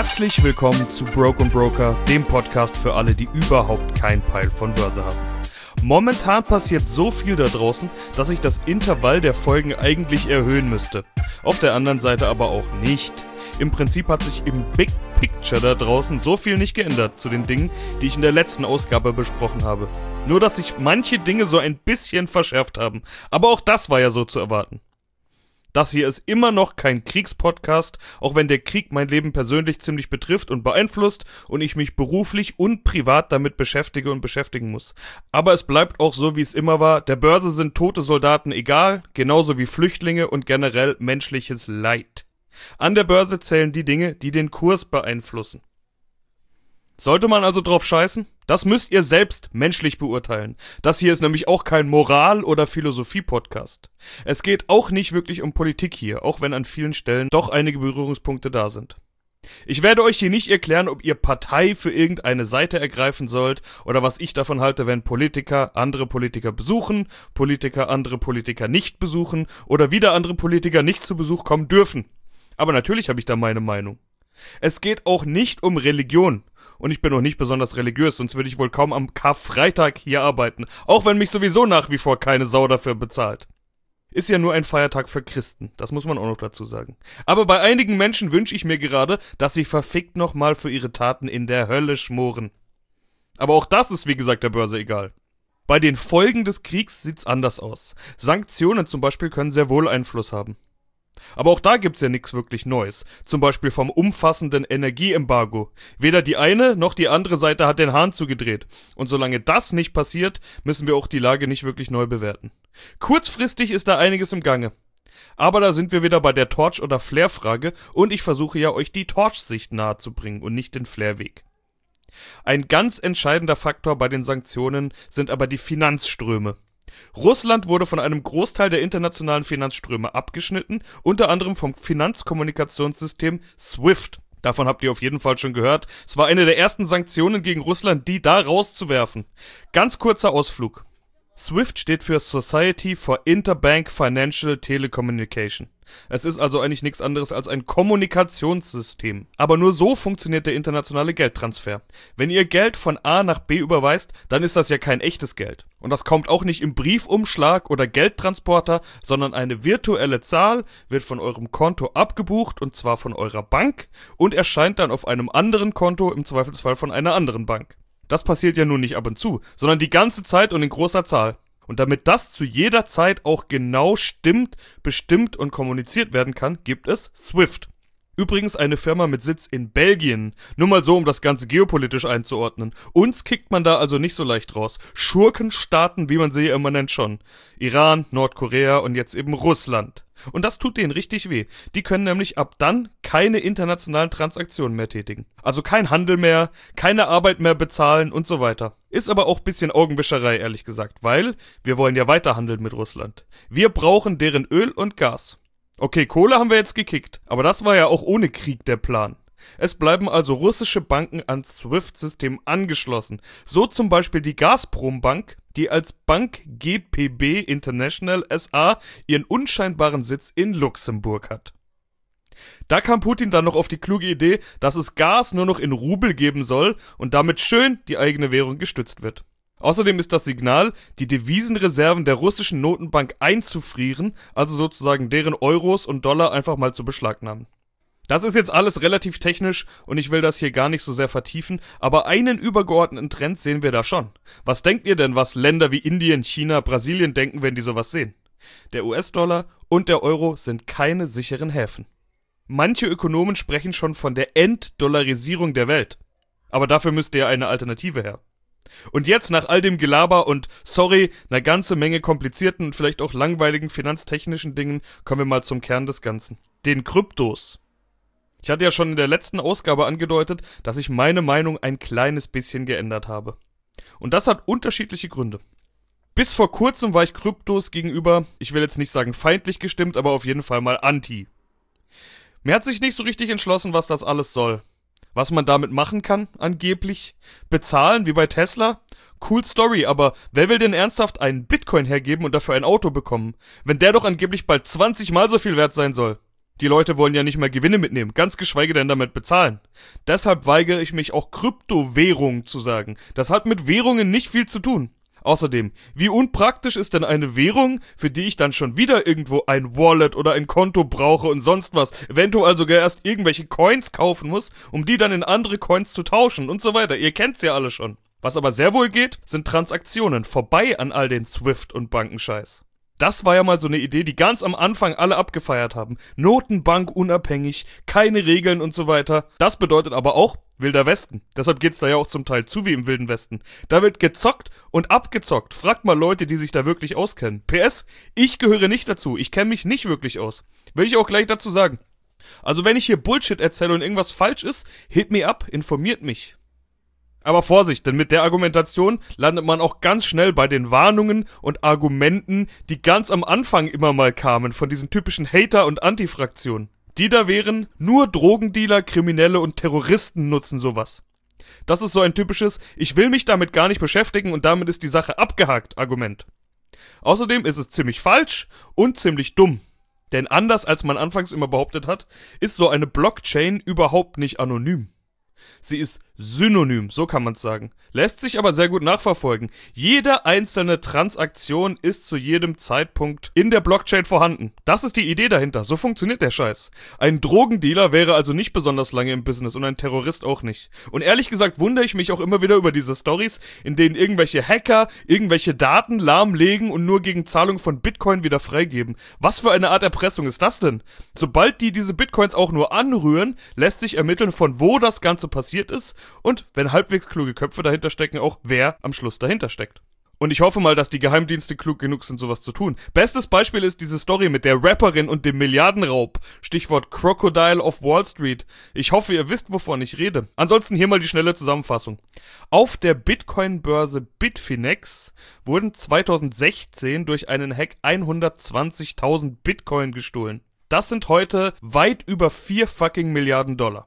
Herzlich willkommen zu Broke & Broker, dem Podcast für alle, die überhaupt keinen Peil von Börse haben. Momentan passiert so viel da draußen, dass ich das Intervall der Folgen eigentlich erhöhen müsste. Auf der anderen Seite aber auch nicht. Im Prinzip hat sich im Big Picture da draußen so viel nicht geändert zu den Dingen, die ich in der letzten Ausgabe besprochen habe. Nur, dass sich manche Dinge so ein bisschen verschärft haben. Aber auch das war ja so zu erwarten. Das hier ist immer noch kein Kriegspodcast, auch wenn der Krieg mein Leben persönlich ziemlich betrifft und beeinflusst und ich mich beruflich und privat damit beschäftige und beschäftigen muss. Aber es bleibt auch so, wie es immer war. Der Börse sind tote Soldaten egal, genauso wie Flüchtlinge und generell menschliches Leid. An der Börse zählen die Dinge, die den Kurs beeinflussen. Sollte man also drauf scheißen? Das müsst ihr selbst menschlich beurteilen. Das hier ist nämlich auch kein Moral- oder Philosophie-Podcast. Es geht auch nicht wirklich um Politik hier, auch wenn an vielen Stellen doch einige Berührungspunkte da sind. Ich werde euch hier nicht erklären, ob ihr Partei für irgendeine Seite ergreifen sollt oder was ich davon halte, wenn Politiker andere Politiker besuchen, Politiker andere Politiker nicht besuchen oder wieder andere Politiker nicht zu Besuch kommen dürfen. Aber natürlich habe ich da meine Meinung. Es geht auch nicht um Religion. Und ich bin auch nicht besonders religiös, sonst würde ich wohl kaum am Karfreitag hier arbeiten. Auch wenn mich sowieso nach wie vor keine Sau dafür bezahlt. Ist ja nur ein Feiertag für Christen, das muss man auch noch dazu sagen. Aber bei einigen Menschen wünsche ich mir gerade, dass sie verfickt nochmal für ihre Taten in der Hölle schmoren. Aber auch das ist wie gesagt der Börse egal. Bei den Folgen des Kriegs sieht's anders aus. Sanktionen zum Beispiel können sehr wohl Einfluss haben. Aber auch da gibt's ja nichts wirklich Neues. Zum Beispiel vom umfassenden Energieembargo. Weder die eine noch die andere Seite hat den Hahn zugedreht. Und solange das nicht passiert, müssen wir auch die Lage nicht wirklich neu bewerten. Kurzfristig ist da einiges im Gange. Aber da sind wir wieder bei der Torch- oder Flair-Frage und ich versuche ja euch die Torch-Sicht nahezubringen und nicht den Flair-Weg. Ein ganz entscheidender Faktor bei den Sanktionen sind aber die Finanzströme. Russland wurde von einem Großteil der internationalen Finanzströme abgeschnitten, unter anderem vom Finanzkommunikationssystem SWIFT. Davon habt ihr auf jeden Fall schon gehört. Es war eine der ersten Sanktionen gegen Russland, die da rauszuwerfen. Ganz kurzer Ausflug. SWIFT steht für Society for Interbank Financial Telecommunication. Es ist also eigentlich nichts anderes als ein Kommunikationssystem. Aber nur so funktioniert der internationale Geldtransfer. Wenn ihr Geld von A nach B überweist, dann ist das ja kein echtes Geld. Und das kommt auch nicht im Briefumschlag oder Geldtransporter, sondern eine virtuelle Zahl wird von eurem Konto abgebucht, und zwar von eurer Bank, und erscheint dann auf einem anderen Konto, im Zweifelsfall von einer anderen Bank. Das passiert ja nun nicht ab und zu, sondern die ganze Zeit und in großer Zahl. Und damit das zu jeder Zeit auch genau stimmt, bestimmt und kommuniziert werden kann, gibt es SWIFT. Übrigens eine Firma mit Sitz in Belgien. Nur mal so, um das Ganze geopolitisch einzuordnen. Uns kickt man da also nicht so leicht raus. Schurkenstaaten, wie man sie immer nennt, schon. Iran, Nordkorea und jetzt eben Russland. Und das tut denen richtig weh. Die können nämlich ab dann keine internationalen Transaktionen mehr tätigen. Also kein Handel mehr, keine Arbeit mehr bezahlen und so weiter. Ist aber auch ein bisschen Augenwischerei, ehrlich gesagt, weil wir wollen ja weiter handeln mit Russland. Wir brauchen deren Öl und Gas. Okay, Kohle haben wir jetzt gekickt, aber das war ja auch ohne Krieg der Plan. Es bleiben also russische Banken ans SWIFT-System angeschlossen. So zum Beispiel die Gazprom-Bank, die als Bank GPB International SA ihren unscheinbaren Sitz in Luxemburg hat. Da kam Putin dann noch auf die kluge Idee, dass es Gas nur noch in Rubel geben soll und damit schön die eigene Währung gestützt wird. Außerdem ist das Signal, die Devisenreserven der russischen Notenbank einzufrieren, also sozusagen deren Euros und Dollar einfach mal zu beschlagnahmen. Das ist jetzt alles relativ technisch und ich will das hier gar nicht so sehr vertiefen, aber einen übergeordneten Trend sehen wir da schon. Was denkt ihr denn, was Länder wie Indien, China, Brasilien denken, wenn die sowas sehen? Der US-Dollar und der Euro sind keine sicheren Häfen. Manche Ökonomen sprechen schon von der Entdollarisierung der Welt. Aber dafür müsste ja eine Alternative her. Und jetzt nach all dem Gelaber und, sorry, einer ganze Menge komplizierten und vielleicht auch langweiligen finanztechnischen Dingen, kommen wir mal zum Kern des Ganzen. Den Kryptos. Ich hatte ja schon in der letzten Ausgabe angedeutet, dass ich meine Meinung ein kleines bisschen geändert habe. Und das hat unterschiedliche Gründe. Bis vor kurzem war ich Kryptos gegenüber, ich will jetzt nicht sagen feindlich gestimmt, aber auf jeden Fall mal anti. Mir hat sich nicht so richtig entschlossen, was das alles soll. Was man damit machen kann, angeblich. Bezahlen, wie bei Tesla? Cool Story, aber wer will denn ernsthaft einen Bitcoin hergeben und dafür ein Auto bekommen? Wenn der doch angeblich bald 20 mal so viel wert sein soll. Die Leute wollen ja nicht mehr Gewinne mitnehmen, ganz geschweige denn damit bezahlen. Deshalb weigere ich mich auch Kryptowährung zu sagen. Das hat mit Währungen nicht viel zu tun. Außerdem, wie unpraktisch ist denn eine Währung, für die ich dann schon wieder irgendwo ein Wallet oder ein Konto brauche und sonst was, eventuell sogar erst irgendwelche Coins kaufen muss, um die dann in andere Coins zu tauschen und so weiter. Ihr kennt's ja alle schon. Was aber sehr wohl geht, sind Transaktionen, vorbei an all den Swift- und Bankenscheiß. Das war ja mal so eine Idee, die ganz am Anfang alle abgefeiert haben. Notenbank unabhängig, keine Regeln und so weiter. Das bedeutet aber auch Wilder Westen. Deshalb geht's da ja auch zum Teil zu wie im Wilden Westen. Da wird gezockt und abgezockt. Fragt mal Leute, die sich da wirklich auskennen. PS, ich gehöre nicht dazu. Ich kenne mich nicht wirklich aus. Will ich auch gleich dazu sagen. Also wenn ich hier Bullshit erzähle und irgendwas falsch ist, hit me up, informiert mich. Aber Vorsicht, denn mit der Argumentation landet man auch ganz schnell bei den Warnungen und Argumenten, die ganz am Anfang immer mal kamen von diesen typischen Hater- und Anti-Fraktionen. Die da wären, nur Drogendealer, Kriminelle und Terroristen nutzen sowas. Das ist so ein typisches, ich will mich damit gar nicht beschäftigen und damit ist die Sache abgehakt Argument. Außerdem ist es ziemlich falsch und ziemlich dumm. Denn anders als man anfangs immer behauptet hat, ist so eine Blockchain überhaupt nicht anonym. Sie ist synonym, so kann man's sagen. Lässt sich aber sehr gut nachverfolgen. Jede einzelne Transaktion ist zu jedem Zeitpunkt in der Blockchain vorhanden. Das ist die Idee dahinter. So funktioniert der Scheiß. Ein Drogendealer wäre also nicht besonders lange im Business und ein Terrorist auch nicht. Und ehrlich gesagt wundere ich mich auch immer wieder über diese Stories, in denen irgendwelche Hacker irgendwelche Daten lahmlegen und nur gegen Zahlung von Bitcoin wieder freigeben. Was für eine Art Erpressung ist das denn? Sobald die diese Bitcoins auch nur anrühren, lässt sich ermitteln, von wo das Ganze passiert ist und, wenn halbwegs kluge Köpfe dahinter stecken, auch wer am Schluss dahinter steckt. Und ich hoffe mal, dass die Geheimdienste klug genug sind, sowas zu tun. Bestes Beispiel ist diese Story mit der Rapperin und dem Milliardenraub. Stichwort Crocodile of Wall Street. Ich hoffe, ihr wisst, wovon ich rede. Ansonsten hier mal die schnelle Zusammenfassung. Auf der Bitcoin-Börse Bitfinex wurden 2016 durch einen Hack 120.000 Bitcoin gestohlen. Das sind heute weit über 4 fucking Milliarden $.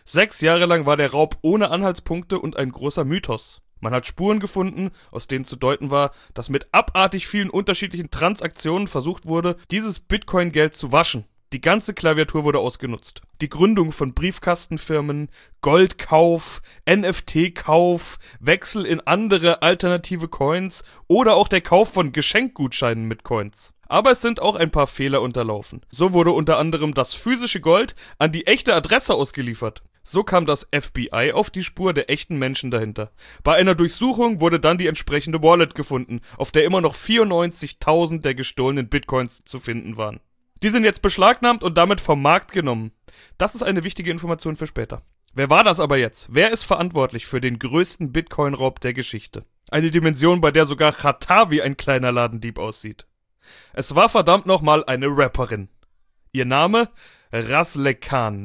6 Jahre lang war der Raub ohne Anhaltspunkte und ein großer Mythos. Man hat Spuren gefunden, aus denen zu deuten war, dass mit abartig vielen unterschiedlichen Transaktionen versucht wurde, dieses Bitcoin-Geld zu waschen. Die ganze Klaviatur wurde ausgenutzt. Die Gründung von Briefkastenfirmen, Goldkauf, NFT-Kauf, Wechsel in andere alternative Coins oder auch der Kauf von Geschenkgutscheinen mit Coins. Aber es sind auch ein paar Fehler unterlaufen. So wurde unter anderem das physische Gold an die echte Adresse ausgeliefert. So kam das FBI auf die Spur der echten Menschen dahinter. Bei einer Durchsuchung wurde dann die entsprechende Wallet gefunden, auf der immer noch 94.000 der gestohlenen Bitcoins zu finden waren. Die sind jetzt beschlagnahmt und damit vom Markt genommen. Das ist eine wichtige Information für später. Wer war das aber jetzt? Wer ist verantwortlich für den größten Bitcoin-Raub der Geschichte? Eine Dimension, bei der sogar Xatar wie ein kleiner Ladendieb aussieht. Es war verdammt nochmal eine Rapperin. Ihr Name? Razlekhan,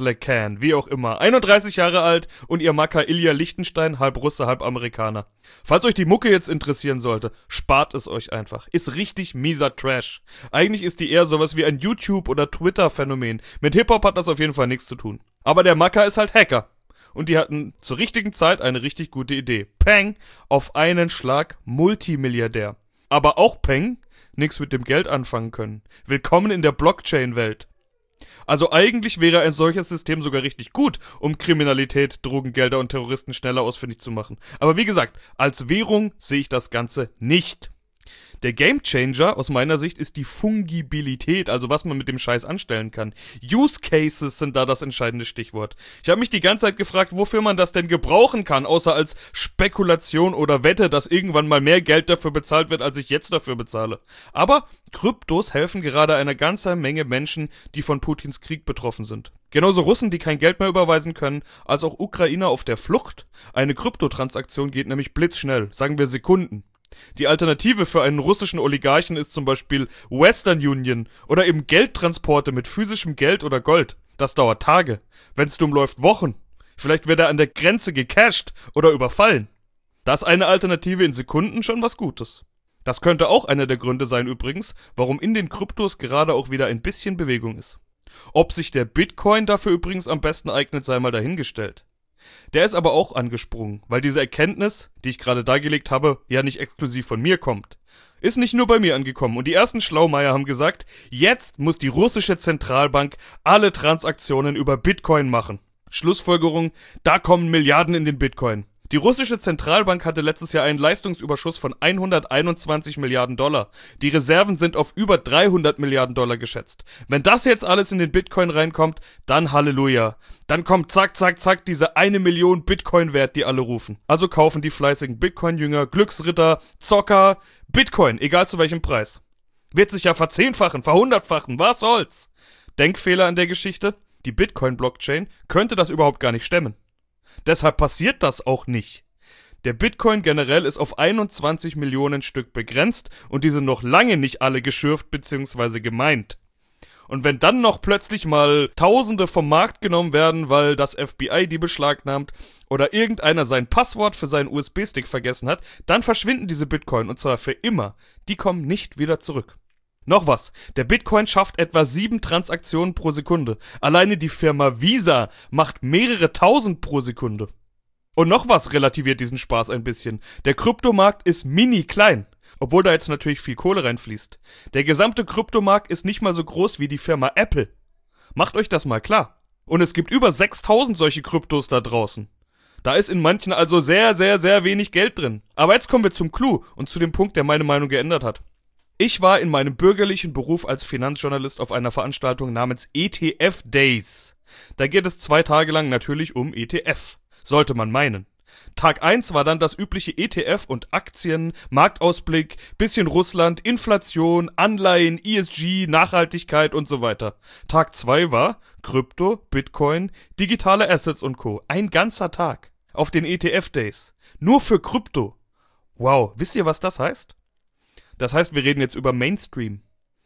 wie auch immer. 31 Jahre alt und ihr Macker Ilja Lichtenstein, halb Russe, halb Amerikaner. Falls euch die Mucke jetzt interessieren sollte, spart es euch einfach. Ist richtig mieser Trash. Eigentlich ist die eher sowas wie ein YouTube- oder Twitter-Phänomen. Mit Hip-Hop hat das auf jeden Fall nichts zu tun. Aber der Macker ist halt Hacker. Und die hatten zur richtigen Zeit eine richtig gute Idee. Peng, auf einen Schlag Multimilliardär. Aber auch Peng, nichts mit dem Geld anfangen können. Willkommen in der Blockchain-Welt. Also eigentlich wäre ein solches System sogar richtig gut, um Kriminalität, Drogengelder und Terroristen schneller ausfindig zu machen. Aber wie gesagt, als Währung sehe ich das Ganze nicht. Der Gamechanger aus meiner Sicht ist die Fungibilität, also was man mit dem Scheiß anstellen kann. Use Cases sind da das entscheidende Stichwort. Ich habe mich die ganze Zeit gefragt, wofür man das denn gebrauchen kann, außer als Spekulation oder Wette, dass irgendwann mal mehr Geld dafür bezahlt wird, als ich jetzt dafür bezahle. Aber Kryptos helfen gerade einer ganzen Menge Menschen, die von Putins Krieg betroffen sind. Genauso Russen, die kein Geld mehr überweisen können, als auch Ukrainer auf der Flucht. Eine Kryptotransaktion geht nämlich blitzschnell, sagen wir Sekunden. Die Alternative für einen russischen Oligarchen ist zum Beispiel Western Union oder eben Geldtransporte mit physischem Geld oder Gold. Das dauert Tage. Wenn's dumm läuft, Wochen. Vielleicht wird er an der Grenze gecasht oder überfallen. Das ist eine Alternative in Sekunden schon was Gutes. Das könnte auch einer der Gründe sein übrigens, warum in den Kryptos gerade auch wieder ein bisschen Bewegung ist. Ob sich der Bitcoin dafür übrigens am besten eignet, sei mal dahingestellt. Der ist aber auch angesprungen, weil diese Erkenntnis, die ich gerade dargelegt habe, ja nicht exklusiv von mir kommt. Ist nicht nur bei mir angekommen und die ersten Schlaumeier haben gesagt, jetzt muss die russische Zentralbank alle Transaktionen über Bitcoin machen. Schlussfolgerung, da kommen Milliarden in den Bitcoin. Die russische Zentralbank hatte letztes Jahr einen Leistungsüberschuss von 121 Milliarden $. Die Reserven sind auf über 300 Milliarden $ geschätzt. Wenn das jetzt alles in den Bitcoin reinkommt, dann Halleluja. Dann kommt zack, zack, zack diese 1 Million Bitcoin-Wert, die alle rufen. Also kaufen die fleißigen Bitcoin-Jünger, Glücksritter, Zocker, Bitcoin, egal zu welchem Preis. Wird sich ja verzehnfachen, verhundertfachen, was soll's? Denkfehler an der Geschichte? Die Bitcoin-Blockchain könnte das überhaupt gar nicht stemmen. Deshalb passiert das auch nicht. Der Bitcoin generell ist auf 21 Millionen Stück begrenzt und die sind noch lange nicht alle geschürft bzw. gemeint. Und wenn dann noch plötzlich mal Tausende vom Markt genommen werden, weil das FBI die beschlagnahmt oder irgendeiner sein Passwort für seinen USB-Stick vergessen hat, dann verschwinden diese Bitcoin und zwar für immer. Die kommen nicht wieder zurück. Noch was, der Bitcoin schafft etwa 7 Transaktionen pro Sekunde. Alleine die Firma Visa macht mehrere tausend pro Sekunde. Und noch was relativiert diesen Spaß ein bisschen. Der Kryptomarkt ist mini klein, obwohl da jetzt natürlich viel Kohle reinfließt. Der gesamte Kryptomarkt ist nicht mal so groß wie die Firma Apple. Macht euch das mal klar. Und es gibt über 6000 solche Kryptos da draußen. Da ist in manchen also sehr, sehr, sehr wenig Geld drin. Aber jetzt kommen wir zum Clou und zu dem Punkt, der meine Meinung geändert hat. Ich war in meinem bürgerlichen Beruf als Finanzjournalist auf einer Veranstaltung namens ETF Days. Da geht es 2 Tage lang natürlich um ETF. Sollte man meinen. Tag 1 war dann das übliche ETF und Aktien, Marktausblick, bisschen Russland, Inflation, Anleihen, ESG, Nachhaltigkeit und so weiter. Tag 2 war Krypto, Bitcoin, digitale Assets und Co. Ein ganzer Tag auf den ETF Days. Nur für Krypto. Wow, wisst ihr, was das heißt? Das heißt, wir reden jetzt über Mainstream.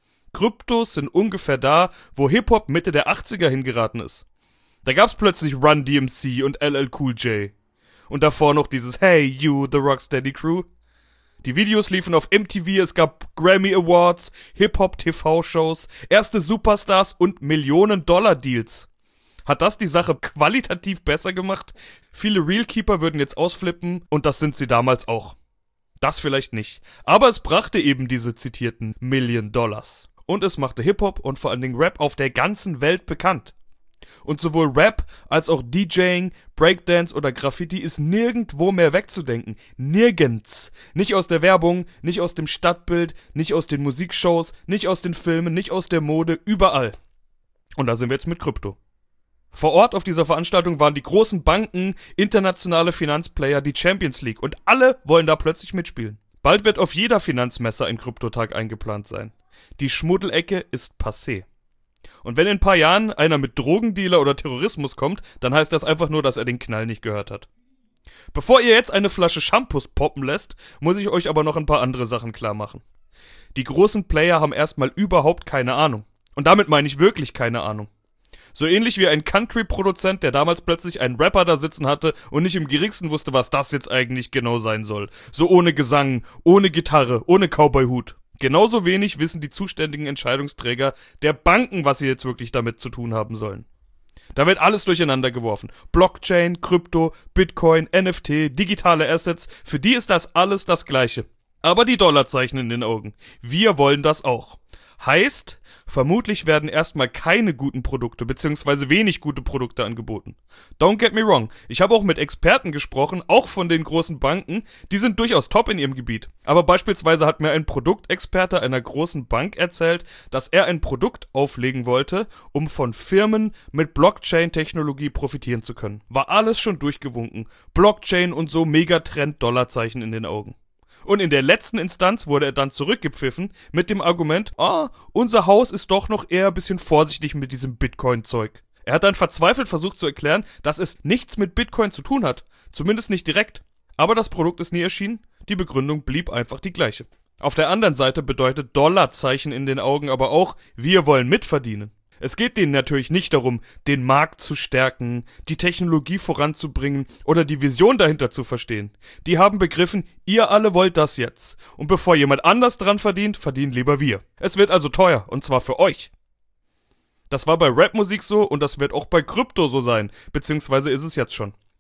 Kryptos sind ungefähr da, wo Hip-Hop Mitte der 80er hingeraten ist. Da gab's plötzlich Run DMC und LL Cool J. Und davor noch dieses Hey You, The Rocksteady Crew. Die Videos liefen auf MTV, es gab Grammy Awards, Hip-Hop-TV-Shows, erste Superstars und Millionen-Dollar-Deals. Hat das die Sache qualitativ besser gemacht? Viele Realkeeper würden jetzt ausflippen und das sind sie damals auch. Das vielleicht nicht. Aber es brachte eben diese zitierten Million Dollars. Und es machte Hip-Hop und vor allen Dingen Rap auf der ganzen Welt bekannt. Und sowohl Rap als auch DJing, Breakdance oder Graffiti ist nirgendwo mehr wegzudenken. Nirgends. Nicht aus der Werbung, nicht aus dem Stadtbild, nicht aus den Musikshows, nicht aus den Filmen, nicht aus der Mode, überall. Und da sind wir jetzt mit Krypto. Vor Ort auf dieser Veranstaltung waren die großen Banken, internationale Finanzplayer, die Champions League und alle wollen da plötzlich mitspielen. Bald wird auf jeder Finanzmesse ein Kryptotag eingeplant sein. Die Schmuddelecke ist passé. Und wenn in ein paar Jahren einer mit Drogendealer oder Terrorismus kommt, dann heißt das einfach nur, dass er den Knall nicht gehört hat. Bevor ihr jetzt eine Flasche Shampoos poppen lässt, muss ich euch aber noch ein paar andere Sachen klar machen. Die großen Player haben erstmal überhaupt keine Ahnung. Und damit meine ich wirklich keine Ahnung. So ähnlich wie ein Country-Produzent, der damals plötzlich einen Rapper da sitzen hatte und nicht im geringsten wusste, was das jetzt eigentlich genau sein soll. So ohne Gesang, ohne Gitarre, ohne Cowboy-Hut. Genauso wenig wissen die zuständigen Entscheidungsträger der Banken, was sie jetzt wirklich damit zu tun haben sollen. Da wird alles durcheinander geworfen. Blockchain, Krypto, Bitcoin, NFT, digitale Assets, für die ist das alles das Gleiche. Aber die Dollarzeichen in den Augen. Wir wollen das auch. Heißt, vermutlich werden erstmal keine guten Produkte bzw. wenig gute Produkte angeboten. Don't get me wrong, ich habe auch mit Experten gesprochen, auch von den großen Banken, die sind durchaus top in ihrem Gebiet. Aber beispielsweise hat mir ein Produktexperte einer großen Bank erzählt, dass er ein Produkt auflegen wollte, um von Firmen mit Blockchain-Technologie profitieren zu können. War alles schon durchgewunken. Blockchain und so Megatrend Dollarzeichen in den Augen. Und in der letzten Instanz wurde er dann zurückgepfiffen mit dem Argument, unser Haus ist doch noch eher ein bisschen vorsichtig mit diesem Bitcoin-Zeug. Er hat dann verzweifelt versucht zu erklären, dass es nichts mit Bitcoin zu tun hat, zumindest nicht direkt. Aber das Produkt ist nie erschienen, die Begründung blieb einfach die gleiche. Auf der anderen Seite bedeutet Dollarzeichen in den Augen aber auch, wir wollen mitverdienen. Es geht denen natürlich nicht darum, den Markt zu stärken, die Technologie voranzubringen oder die Vision dahinter zu verstehen. Die haben begriffen, ihr alle wollt das jetzt. Und bevor jemand anders dran verdient, verdienen lieber wir. Es wird also teuer, und zwar für euch. Das war bei Rapmusik so und das wird auch bei Krypto so sein, beziehungsweise ist es jetzt schon.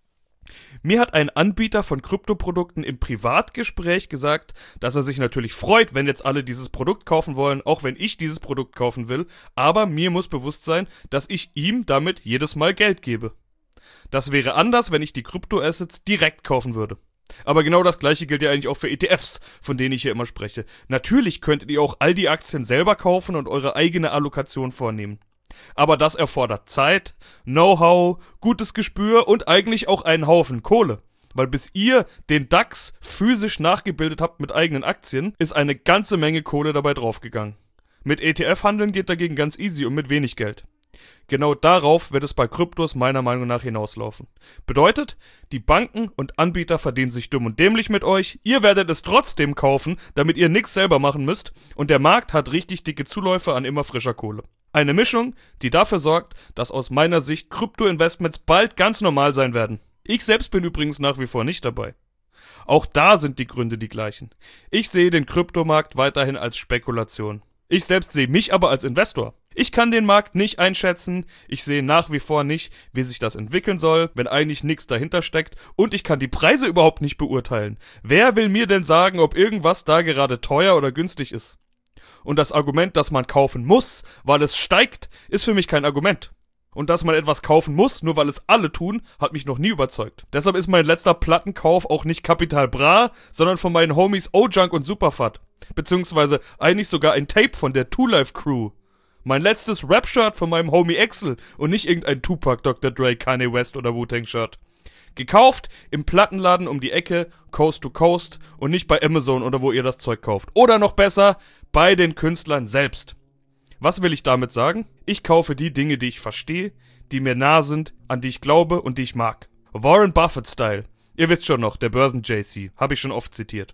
Mir hat ein Anbieter von Kryptoprodukten im Privatgespräch gesagt, dass er sich natürlich freut, wenn jetzt alle dieses Produkt kaufen wollen, auch wenn ich dieses Produkt kaufen will, aber mir muss bewusst sein, dass ich ihm damit jedes Mal Geld gebe. Das wäre anders, wenn ich die Kryptoassets direkt kaufen würde. Aber genau das gleiche gilt ja eigentlich auch für ETFs, von denen ich hier immer spreche. Natürlich könntet ihr auch all die Aktien selber kaufen und eure eigene Allokation vornehmen. Aber das erfordert Zeit, Know-how, gutes Gespür und eigentlich auch einen Haufen Kohle. Weil bis ihr den DAX physisch nachgebildet habt mit eigenen Aktien, ist eine ganze Menge Kohle dabei draufgegangen. Mit ETF-Handeln geht dagegen ganz easy und mit wenig Geld. Genau darauf wird es bei Kryptos meiner Meinung nach hinauslaufen. Bedeutet, die Banken und Anbieter verdienen sich dumm und dämlich mit euch, ihr werdet es trotzdem kaufen, damit ihr nichts selber machen müsst, und der Markt hat richtig dicke Zuläufe an immer frischer Kohle. Eine Mischung, die dafür sorgt, dass aus meiner Sicht Krypto-Investments bald ganz normal sein werden. Ich selbst bin übrigens nach wie vor nicht dabei. Auch da sind die Gründe die gleichen. Ich sehe den Kryptomarkt weiterhin als Spekulation. Ich selbst sehe mich aber als Investor. Ich kann den Markt nicht einschätzen, ich sehe nach wie vor nicht, wie sich das entwickeln soll, wenn eigentlich nichts dahinter steckt, und ich kann die Preise überhaupt nicht beurteilen. Wer will mir denn sagen, ob irgendwas da gerade teuer oder günstig ist? Und das Argument, dass man kaufen muss, weil es steigt, ist für mich kein Argument. Und dass man etwas kaufen muss, nur weil es alle tun, hat mich noch nie überzeugt. Deshalb ist mein letzter Plattenkauf auch nicht Capital Bra, sondern von meinen Homies O-Junk und Superfat. Beziehungsweise eigentlich sogar ein Tape von der Two Life Crew. Mein letztes Rap-Shirt von meinem Homie Axel und nicht irgendein Tupac, Dr. Dre, Kanye West oder Wu-Tang-Shirt. Gekauft im Plattenladen um die Ecke, Coast to Coast, und nicht bei Amazon oder wo ihr das Zeug kauft. Oder noch besser, bei den Künstlern selbst. Was will ich damit sagen? Ich kaufe die Dinge, die ich verstehe, die mir nah sind, an die ich glaube und die ich mag. Warren Buffett-Style. Ihr wisst schon noch, der Börsen-JC. Habe ich schon oft zitiert.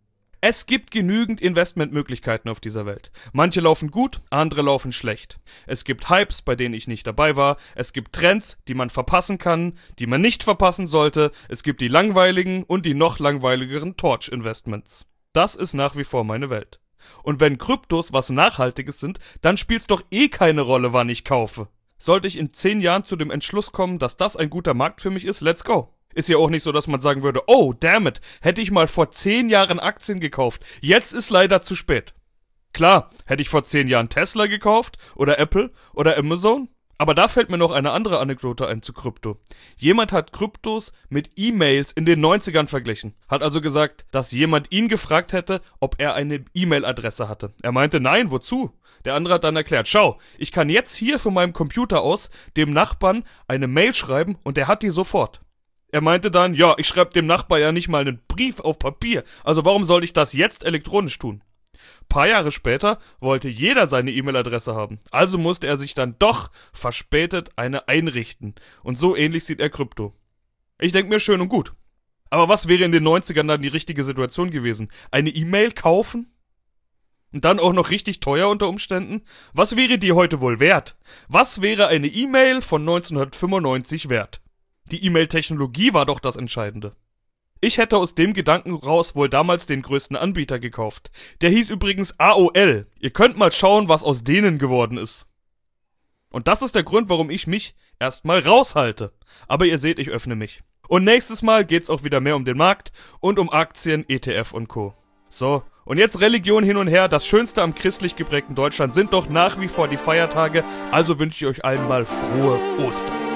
Es gibt genügend Investmentmöglichkeiten auf dieser Welt. Manche laufen gut, andere laufen schlecht. Es gibt Hypes, bei denen ich nicht dabei war. Es gibt Trends, die man verpassen kann, die man nicht verpassen sollte. Es gibt die langweiligen und die noch langweiligeren Torch-Investments. Das ist nach wie vor meine Welt. Und wenn Kryptos was Nachhaltiges sind, dann spielt's doch eh keine Rolle, wann ich kaufe. Sollte ich in 10 Jahren zu dem Entschluss kommen, dass das ein guter Markt für mich ist, let's go. Ist ja auch nicht so, dass man sagen würde, oh, damn it, hätte ich mal vor 10 Jahren Aktien gekauft. Jetzt ist leider zu spät. Klar, hätte ich vor 10 Jahren Tesla gekauft oder Apple oder Amazon. Aber da fällt mir noch eine andere Anekdote ein zu Krypto. Jemand hat Kryptos mit E-Mails in den 90ern verglichen. Hat also gesagt, dass jemand ihn gefragt hätte, ob er eine E-Mail-Adresse hatte. Er meinte, nein, wozu? Der andere hat dann erklärt, schau, ich kann jetzt hier von meinem Computer aus dem Nachbarn eine Mail schreiben und der hat die sofort. Er meinte dann, ja, ich schreibe dem Nachbar ja nicht mal einen Brief auf Papier, also warum sollte ich das jetzt elektronisch tun? Paar Jahre später wollte jeder seine E-Mail-Adresse haben, also musste er sich dann doch verspätet eine einrichten. Und so ähnlich sieht er Krypto. Ich denke mir, schön und gut. Aber was wäre in den 90ern dann die richtige Situation gewesen? Eine E-Mail kaufen? Und dann auch noch richtig teuer unter Umständen? Was wäre die heute wohl wert? Was wäre eine E-Mail von 1995 wert? Die E-Mail-Technologie war doch das Entscheidende. Ich hätte aus dem Gedanken raus wohl damals den größten Anbieter gekauft. Der hieß übrigens AOL. Ihr könnt mal schauen, was aus denen geworden ist. Und das ist der Grund, warum ich mich erstmal raushalte. Aber ihr seht, ich öffne mich. Und nächstes Mal geht's auch wieder mehr um den Markt und um Aktien, ETF und Co. So, und jetzt Religion hin und her. Das Schönste am christlich geprägten Deutschland sind doch nach wie vor die Feiertage. Also wünsche ich euch allen mal frohe Ostern.